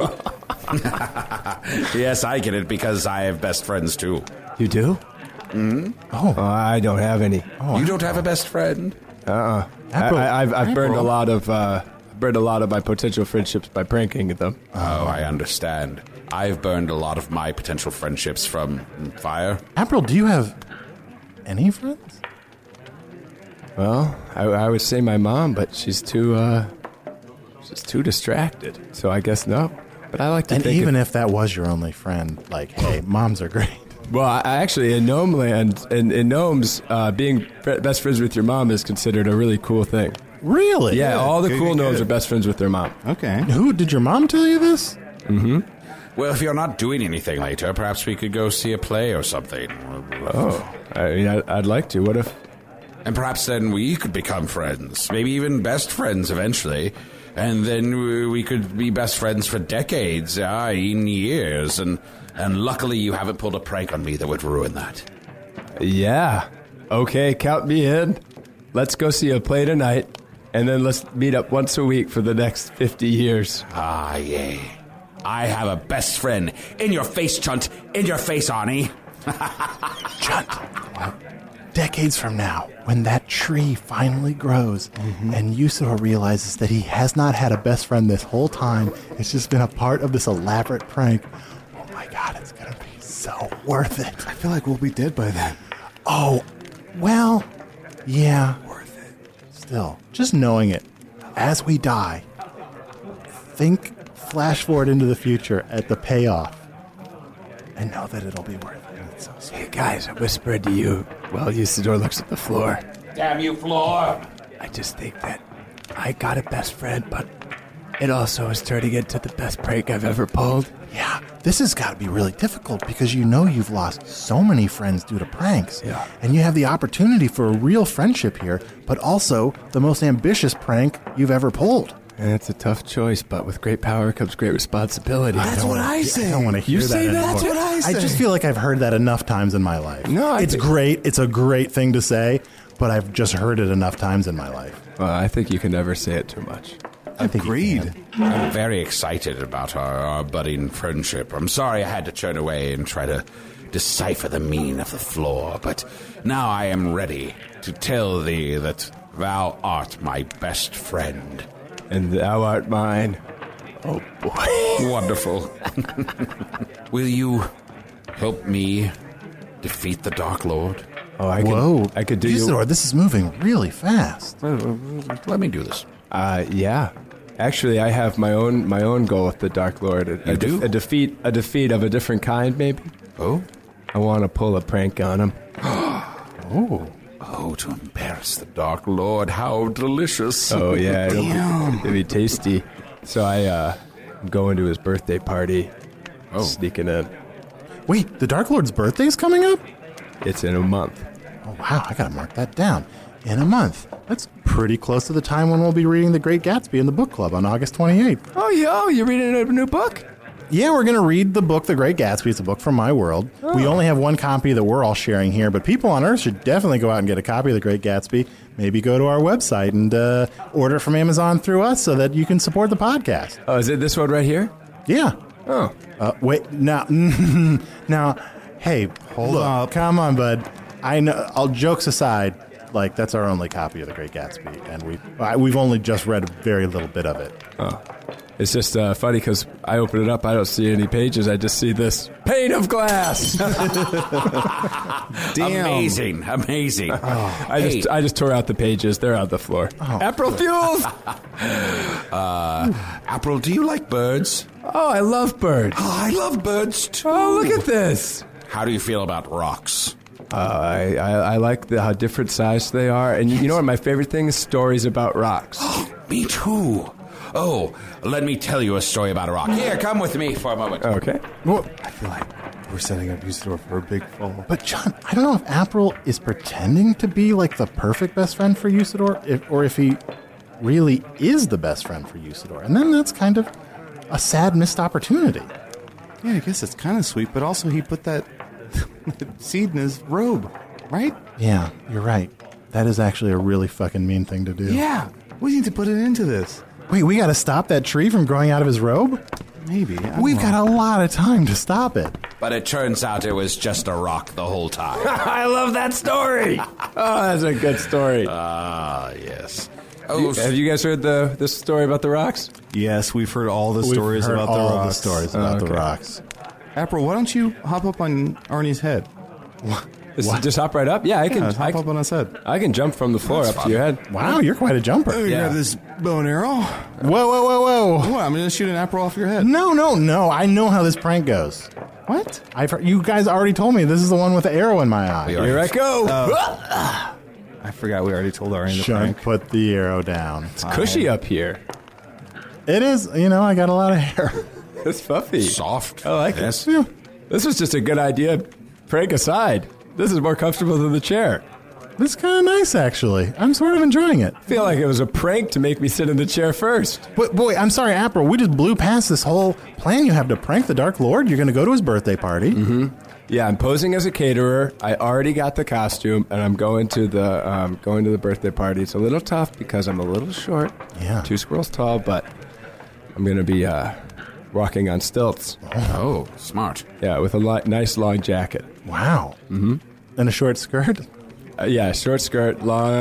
Yes, I get it because I have best friends too. You do? Hmm? Oh. Oh, I don't have any. You don't have a best friend? Uh-uh. I, April. I, I've, I've burned a April. lot of uh, burned a lot of my potential friendships by pranking them. Oh, I understand. I've burned a lot of my potential friendships from fire. April, do you have any friends? Well, I, I would say my mom, but she's too uh, she's too distracted. So I guess no. But I like to And think even if, if that was your only friend, like, hey, moms are great. well, I, I actually in Gnome Land, in, in Gnomes, uh, being fr- best friends with your mom is considered a really cool thing. Really? Yeah, all the good, cool good, gnomes good. are best friends with their mom. Okay. Who, did your mom tell you this? Mm-hmm. Well, if you're not doing anything later, perhaps we could go see a play or something. Oh, I mean, I, I'd like to. What if? And perhaps then we could become friends, maybe even best friends eventually. And then we we could be best friends for decades, uh, in years. And, and luckily you haven't pulled a prank on me that would ruin that. Yeah. Okay, count me in. Let's go see a play tonight, and then let's meet up once a week for the next fifty years. Ah, yay. I have a best friend. In your face, Chunt. In your face, Arnie. Chunt. Decades from now, when that tree finally grows and Usador realizes that he has not had a best friend this whole time, it's just been a part of this elaborate prank. Oh my God, it's going to be so worth it. I feel like we'll be dead by then. Oh, well, yeah. Worth it. Still, just knowing it, as we die, think, flash forward into the future at the payoff. I know that it'll be worth it. It's so sweet. Hey, guys, I whispered to you while Usador looks at the floor. Damn you, floor! I just think that I got a best friend, but it also is turning into the best prank I've ever pulled. Yeah, this has got to be really difficult because you know you've lost so many friends due to pranks. Yeah. And you have the opportunity for a real friendship here, but also the most ambitious prank you've ever pulled. And it's a tough choice, but with great power comes great responsibility. That's what I say. I don't want to hear You that say that? anymore. That's what I say. I just feel like I've heard that enough times in my life. No, I it's think- great. It's a great thing to say, but I've just heard it enough times in my life. Well, I think you can never say it too much. I think you Agreed. can. I'm very excited about our, our budding friendship. I'm sorry I had to turn away and try to decipher the meaning of the floor, but now I am ready to tell thee that thou art my best friend. And thou art mine. Oh, boy. Wonderful. Will you help me defeat the Dark Lord? Oh, I could, Whoa. I could do Usador, you. this is moving really fast. Let me do this. Uh, yeah. Actually, I have my own my own goal with the Dark Lord. A, You a, do? a defeat, a defeat of a different kind, maybe. Oh? I want to pull a prank on him. Oh. Oh, to embarrass the Dark Lord. How delicious. Oh yeah, it'll be, it'll be tasty. So I uh, I'm going to his birthday party. Oh. Sneaking in. Wait, the Dark Lord's birthday's coming up? It's in a month. Oh, wow, I gotta mark that down. In a month. That's pretty close to the time when we'll be reading The Great Gatsby in the book club on August twenty-eighth. Oh, yo, you're reading a new book? Yeah, we're gonna read the book The Great Gatsby. It's a book from my world. We only have one copy that we're all sharing here, but people on Earth should definitely go out and get a copy of The Great Gatsby. Maybe go to our website and uh, order it from Amazon through us so that you can support the podcast. Oh, is it this one right here? Yeah. Oh. Uh, wait, now, now, hey, Hold look, up. come on, bud. I know. All jokes aside, like that's our only copy of The Great Gatsby, and we uh, we've only just read a very little bit of it. Oh. It's just uh, funny because I open it up, I don't see any pages, I just see this pane of glass. Damn. Amazing, amazing. I Hey. just I just tore out the pages. They're on the floor. April Fuels. Uh, April, do you like birds? Oh, I love birds. Oh, I love birds too. Oh, look at this. How do you feel about rocks? Uh, I, I I like the, how different sized they are, and you know what? My favorite thing is stories about rocks. Me too. Oh, let me tell you a story about a rock. Here, come with me for a moment. Okay. Well, I feel like we're setting up Usador for a big fall. but John, I don't know if April is pretending to be like the perfect best friend for Usador, if, or if he really is the best friend for Usador, and then that's kind of a sad missed opportunity. Yeah, I guess it's kind of sweet, but also he put that seed in his robe, right? Yeah, you're right. That is actually a really fucking mean thing to do. Yeah. We need to put it into this. Wait, we got to stop that tree from growing out of his robe? Maybe. I don't We've know. got a lot of time to stop it. But it turns out it was just a rock the whole time. I love that story. Oh, that's a good story. Ah, yes. Oh, Have you guys heard the this story about the rocks? Yes, we've heard all the We've stories heard about all the rocks. the stories about Oh, the okay. rocks. April, why don't you hop up on Arnie's head? Just, just hop right up. Yeah, I can. Yeah, I, hop up on his head. I can jump from the floor That's up fun. to your head. Wow, you're quite a jumper. You Yeah. got this bow and arrow. Whoa, whoa, whoa, whoa. What? I'm going to shoot an April off your head. No, no, no. I know how this prank goes. What? I've heard, you guys already told me this is the one with the arrow in my eye. Here I go. I forgot we already told Arnie the Shun, prank. put the arrow down. It's cushy up here. It is, you know, I got a lot of hair. It's fluffy. soft. I like it. yes. Yeah. This was just a good idea. Prank aside, this is more comfortable than the chair. This is kind of nice, actually. I'm sort of enjoying it. I feel like it was a prank to make me sit in the chair first. But boy, I'm sorry, April. We just blew past this whole plan you have to prank the Dark Lord. You're going to go to his birthday party. Mm-hmm. Yeah, I'm posing as a caterer. I already got the costume, and I'm going to the um, going to the birthday party. It's a little tough because I'm a little short. Yeah. Two squirrels tall, but I'm going to be uh, walking on stilts. Oh, smart. Yeah, with a li- nice long jacket. Wow. Mm-hmm. And a short skirt. Uh, yeah, short skirt,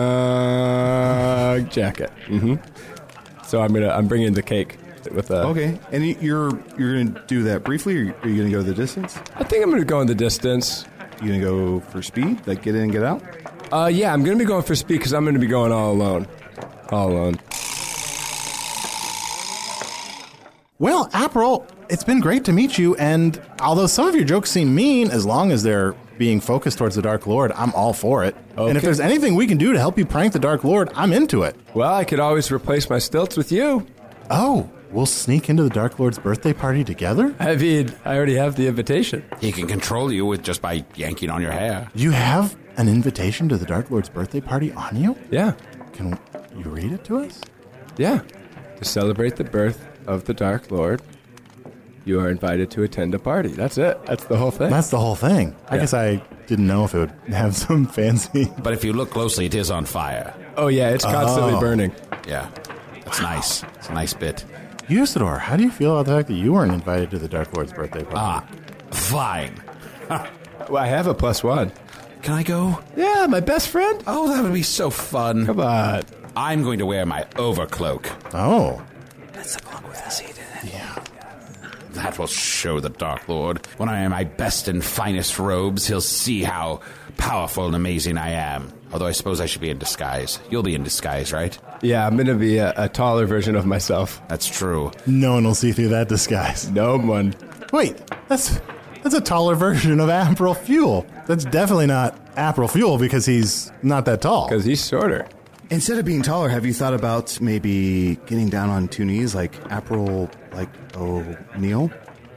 long jacket. Mm-hmm. So I'm gonna I'm bringing the cake with a. Okay, and you- you're you're going to do that briefly, or are you going to go the distance? I think I'm gonna go in the distance. You going to go for speed, like get in and get out? Uh, yeah, I'm gonna be going for speed because I'm gonna be going all alone. All alone. Well, April, it's been great to meet you, and although some of your jokes seem mean, as long as they're being focused towards the Dark Lord, I'm all for it. Okay. And if there's anything we can do to help you prank the Dark Lord, I'm into it. Well, I could always replace my stilts with you. Oh, we'll sneak into the Dark Lord's birthday party together? I mean, I already have the invitation. He can control you with just by yanking on your hair. You have an invitation to the Dark Lord's birthday party on you? Yeah. Can you read it to us? Yeah. To celebrate the birth of the Dark Lord, you are invited to attend a party. That's it. That's the whole thing. That's the whole thing. I Yeah. guess I didn't know if it would have some fancy... But if you look closely, it is on fire. Oh, yeah, it's constantly Oh. burning. Yeah, that's nice. It's a nice bit. Usador, how do you feel about the fact that you weren't invited to the Dark Lord's birthday party? Ah, fine. Well, I have a plus one. Can I go? Yeah, my best friend. Oh, that would be so fun. Come on. I'm going to wear my overcloak. Oh. That's the cloak with a seat in it. Yeah. That will show the Dark Lord. When I am in my best and finest robes, he'll see how powerful and amazing I am. Although I suppose I should be in disguise. You'll be in disguise, right? Yeah, I'm going to be a, a taller version of myself. That's true. No one will see through that disguise. No one. Wait, that's that's a taller version of April Fuel. That's definitely not April Fuel because he's not that tall. Because he's shorter. Instead of being taller, have you thought about maybe getting down on two knees like April, like, oh, Neil?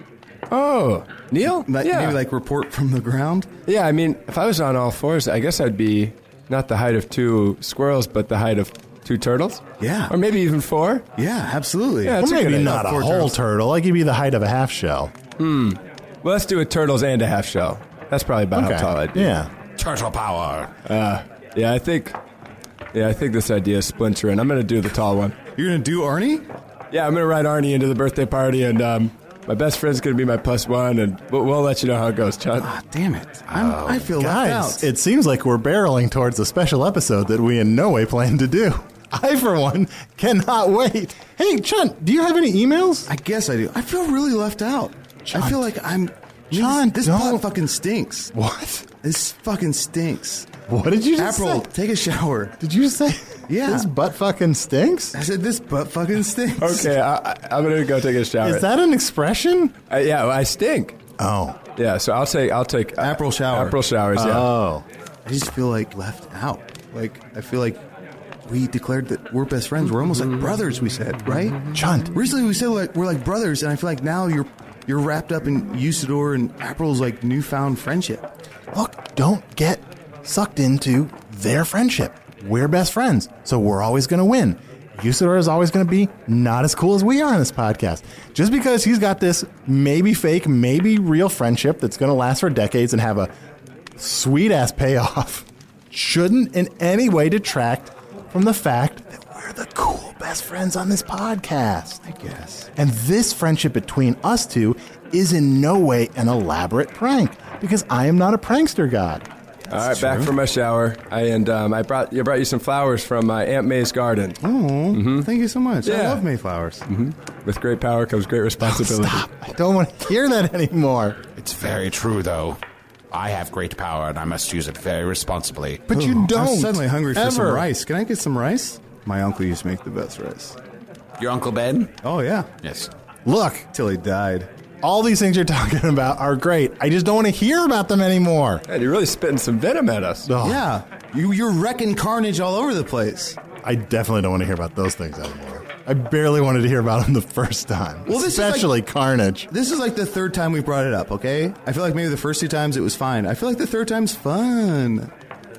Oh, Neil? Like, yeah. Maybe like report from the ground? Yeah, I mean, if I was on all fours, I guess I'd be not the height of two squirrels, but the height of two turtles. Yeah. Or maybe even four. Yeah, absolutely. Yeah, Or that's a maybe good not a idea. whole turtle. Like he'd be the height of a half shell. Hmm. Well, let's do a turtles and a half shell. That's probably about Okay. how tall I'd be. Yeah. Turtle power. Uh, yeah, I think. Yeah, I think this idea is splintering. I'm going to do the tall one. You're going to do Arnie? Yeah, I'm going to ride Arnie into the birthday party, and um, my best friend's going to be my plus one, and we'll, we'll let you know how it goes, Chun. Ah, damn it. I'm, I feel left Guys, out. it seems like we're barreling towards a special episode that we in no way plan to do. I, for one, cannot wait. Hey, Chun, do you have any emails? I guess I do. I feel really left out. I feel like I'm... John, this, this don't- pot fucking stinks. What? This fucking stinks. What did you just April, say? take a shower. Did you say Yeah. this butt fucking stinks? I said this butt fucking stinks. Okay, I, I, I'm going to go take a shower. Is that an expression? Uh, yeah, well, I stink. Oh. Yeah, so I'll take I'll take uh, April shower. April showers. Yeah. Oh. I just feel like left out. Like, I feel like we declared that we're best friends. We're almost like brothers, we said, right? Chunt. Recently we said like we're like brothers, and I feel like now you're you're wrapped up in Usador and April's like newfound friendship. Look, don't get sucked into their friendship. We're best friends, so we're always going to win. Usador is always going to be not as cool as we are on this podcast. Just because he's got this maybe fake, maybe real friendship that's going to last for decades and have a sweet-ass payoff shouldn't in any way detract from the fact that we're the cool best friends on this podcast. I guess. And this friendship between us two is in no way an elaborate prank, because I am not a prankster god. All right, back from my shower, I, and um, I brought you brought you some flowers from uh, Aunt May's garden. Oh, thank you so much. I Yeah. love Mayflowers. Mm-hmm. With great power comes great responsibility. Stop. I don't want to hear that anymore. It's very true, though. I have great power, and I must use it very responsibly. But you Ooh, don't. I'm suddenly hungry for some ever. rice. Can I get some rice? My uncle used to make the best rice. Your Uncle Ben? Oh, yeah. Yes. Look, Till he died. all these things you're talking about are great. I just don't want to hear about them anymore. Man, you're really spitting some venom at us. Ugh. Yeah. You, you're wrecking carnage all over the place. I definitely don't want to hear about those things anymore. I barely wanted to hear about them the first time. Well, this is like- especially Carnage. This is like the third time we brought it up, okay? I feel like maybe the first two times it was fine. I feel like the third time's fun.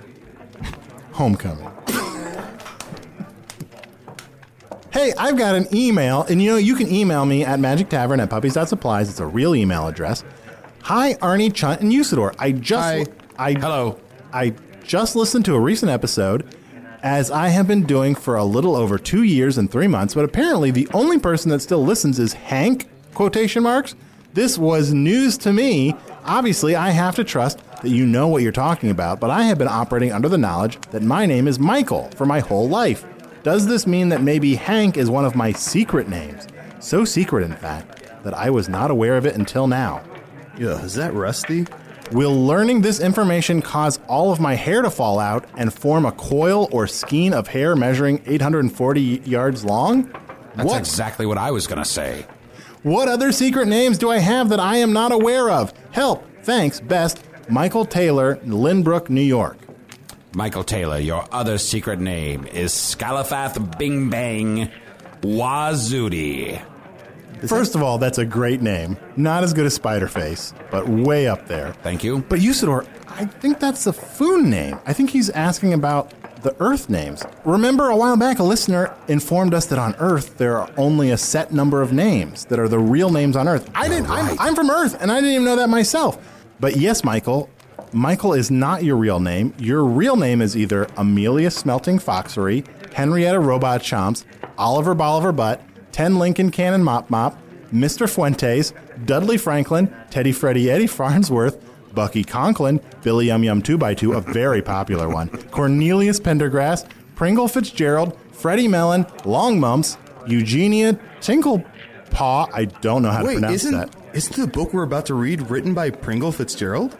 Homecoming. Hey, I've got an email, and you know, you can email me at magic tavern at puppies dot supplies. It's a real email address. Hi, Arnie, Chunt, and Usador. I just, Hi. I, Hello. I just listened to a recent episode, as I have been doing for a little over two years and three months, but apparently the only person that still listens is Hank, quotation marks. This was news to me. Obviously, I have to trust that you know what you're talking about, but I have been operating under the knowledge that my name is Michael for my whole life. Does this mean that maybe Hank is one of my secret names? So secret, in fact, that I was not aware of it until now. Yeah, is that Rusty? Will learning this information cause all of my hair to fall out and form a coil or skein of hair measuring eight hundred forty yards long? That's What? exactly what I was going to say. What other secret names do I have that I am not aware of? Help. Thanks. Best, Michael Taylor, Lynbrook, New York. Michael Taylor, your other secret name is Scalafath Bing Bang Wazudi. First of all, that's a great name. Not as good as Spiderface, but way up there. Thank you. But Usador, I think that's a Foon name. I think he's asking about the Earth names. Remember, a while back, a listener informed us that on Earth, there are only a set number of names that are the real names on Earth. I didn't, right. I'm, I'm from Earth, and I didn't even know that myself. But yes, Michael, Michael is not your real name. Your real name is either Amelia Smelting Foxery, Henrietta Robot Chomps, Oliver Bolivar Butt, Ten Lincoln Cannon Mop Mop, Mister Fuentes, Dudley Franklin, Teddy Freddy Eddie Farnsworth, Bucky Conklin, Billy Yum Yum two by two, a very popular one, Cornelius Pendergrass, Pringle Fitzgerald, Freddie Mellon, Long Mumps, Eugenia Tinklepaw, I don't know how Wait, to pronounce isn't, that. Isn't the book we're about to read written by Pringle Fitzgerald?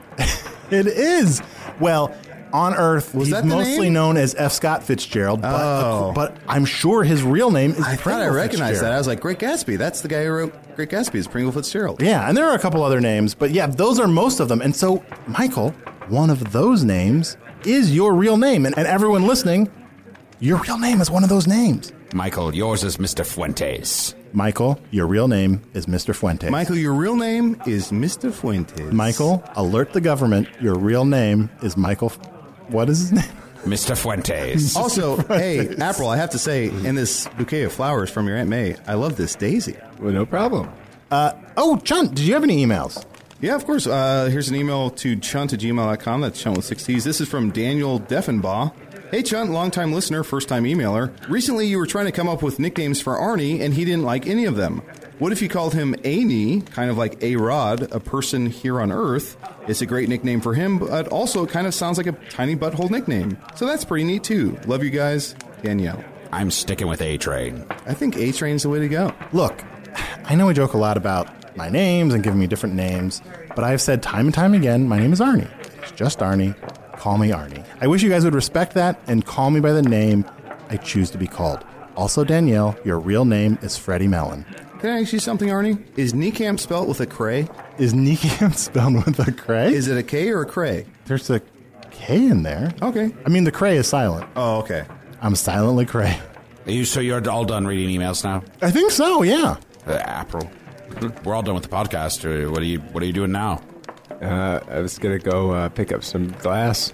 It is. Well, on Earth, Was he's that the mostly name? known as F. Scott Fitzgerald, but, Oh. but I'm sure his real name is I thought Pringle I recognized Fitzgerald. that. I was like, Great Gatsby. That's the guy who wrote Great Gatsby, is Pringle Fitzgerald. Yeah, and there are a couple other names, but yeah, those are most of them. And so, Michael, one of those names is your real name. And, and everyone listening, your real name is one of those names. Michael, yours is Mister Fuentes. Michael, your real name is Mister Fuentes. Michael, your real name is Mister Fuentes. Michael, alert the government. Your real name is Michael. What is his name? Mister Fuentes. Also, hey, April, I have to say, in this bouquet of flowers from your Aunt May, I love this daisy. Well, no problem. Uh, oh, Chunt, did you have any emails? Yeah, of course. Uh, here's an email to chunt at gmail dot com. That's chunt with six T's. This is from Daniel Deffenbaugh. Hey, Chunt, longtime listener, first-time emailer. Recently, you were trying to come up with nicknames for Arnie, and he didn't like any of them. What if you called him Aney, kind of like A-Rod, a person here on Earth? It's a great nickname for him, but also it kind of sounds like a tiny butthole nickname. So that's pretty neat, too. Love you guys, Danielle. I'm sticking with A-Train. I think A-Train's the way to go. Look, I know we joke a lot about my names and giving me different names, but I have said time and time again, my name is Arnie. It's just Arnie. Call me Arnie. I wish you guys would respect that and call me by the name I choose to be called. Also, Danielle, your real name is Freddie Mellon. Can I ask you something, Arnie? Is Kneecamp spelled with a cray? Is Kneecamp spelled with a cray? Is it a K or a cray? There's a K in there. Okay. I mean, the cray is silent. Oh, okay. I'm silently cray. Are you so you're all done reading emails now? I think so, yeah. Uh, April. We're all done with the podcast. Uh, What are you What are you doing now? Uh, I was going to go uh, pick up some glass.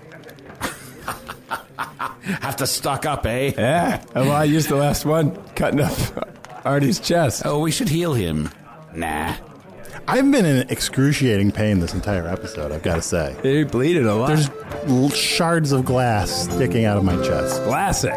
Have to stock up, eh? Yeah. Well, I used the last one, cutting up Artie's chest. Oh, we should heal him. Nah. I've been in excruciating pain this entire episode, I've got to say. He bleeded a lot. There's l- shards of glass sticking out of my chest. Classic.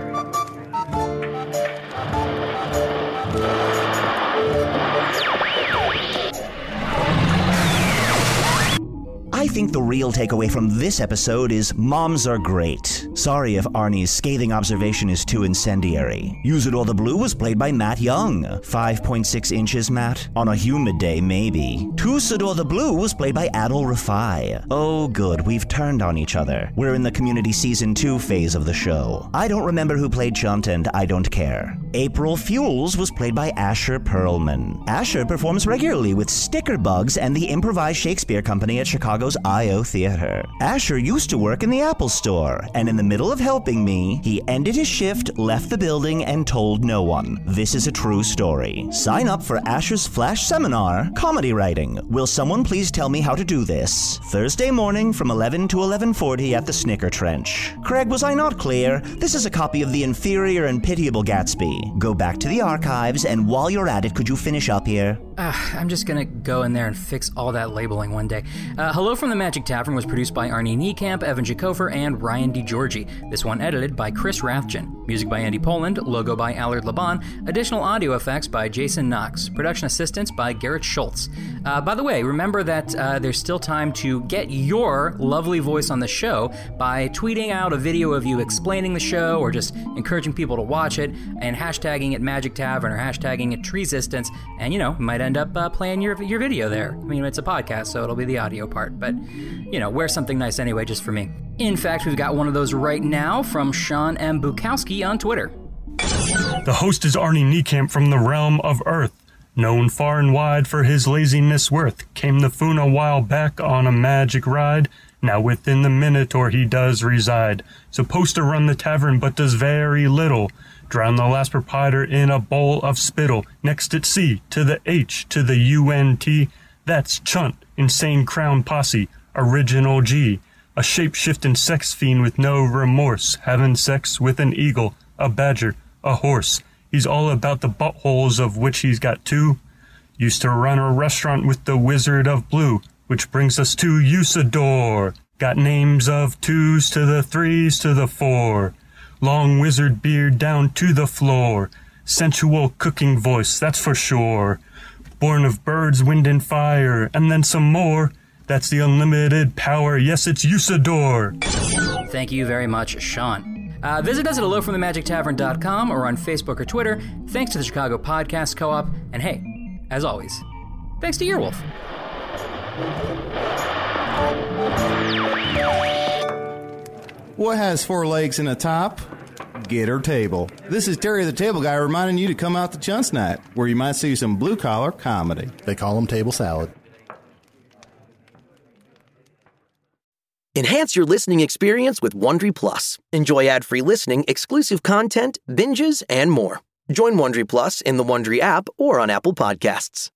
I think the real takeaway from this episode is moms are great. Sorry if Arnie's scathing observation is too incendiary. Usador the Blue was played by Matt Young. five point six inches, Matt? On a humid day, maybe. Tusador the Blue was played by Adol Rafai. Oh, good, we've turned on each other. We're in the Community Season two phase of the show. I don't remember who played Chunt, and I don't care. April Fuels was played by Asher Perlman. Asher performs regularly with Sticker Bugs and the Improvised Shakespeare Company at Chicago's I O Theater. Asher used to work in the Apple Store, and in the middle of helping me, he ended his shift, left the building, and told no one. This is a true story. Sign up for Asher's Flash Seminar, Comedy Writing. Will someone please tell me how to do this? Thursday morning from eleven to eleven forty at the Snicker Trench. Craig, was I not clear? This is a copy of the inferior and pitiable Gatsby. Go back to the archives, and while you're at it, could you finish up here? Uh, I'm just gonna go in there and fix all that labeling one day. Uh, Hello from the Magic Tavern was produced by Arnie Niekamp, Evan Jacofer, and Ryan DiGiorgi. This one edited by Chris Rathjen. Music by Andy Poland, logo by Allard Laban, additional audio effects by Jason Knox, production assistance by Garrett Schultz. Uh, by the way, remember that uh, there's still time to get your lovely voice on the show by tweeting out a video of you explaining the show or just encouraging people to watch it and hashtagging it Magic Tavern or hashtagging it Treesistance, and you know, might end up uh, playing your your video there. I mean, it's a podcast, so it'll be the audio part, but you know, wear something nice anyway, just for me. In fact, we've got one of those right now from Sean M. Bukowski on Twitter. The host is Arnie Niekamp from the realm of Earth. Known far and wide for his laziness worth, came the Foon a while back on a magic ride. Now within the Minotaur he does reside, supposed to run the tavern but does very little. Drown the last proprietor in a bowl of spittle. Next at C, to the H, to the U N T, that's Chunt, Insane Crown Posse, Original G. A shape-shifting sex fiend with no remorse, having sex with an eagle, a badger, a horse. He's all about the buttholes, of which he's got two. Used to run a restaurant with the Wizard of Blue, which brings us to Usador. Got names of twos to the threes to the four. Long wizard beard down to the floor. Sensual cooking voice, that's for sure. Born of birds, wind, and fire, and then some more. That's the unlimited power. Yes, it's Usador. Thank you very much, Sean. Uh, visit us at hello from the magic tavern dot com or on Facebook or Twitter. Thanks to the Chicago Podcast Co-op. And hey, as always, thanks to Earwolf. What has four legs and a top? Get her table. This is Terry the Table Guy reminding you to come out to Chunt's Night, where you might see some blue-collar comedy. They call them table salad. Enhance your listening experience with Wondery Plus. Enjoy ad-free listening, exclusive content, binges, and more. Join Wondery Plus in the Wondery app or on Apple Podcasts.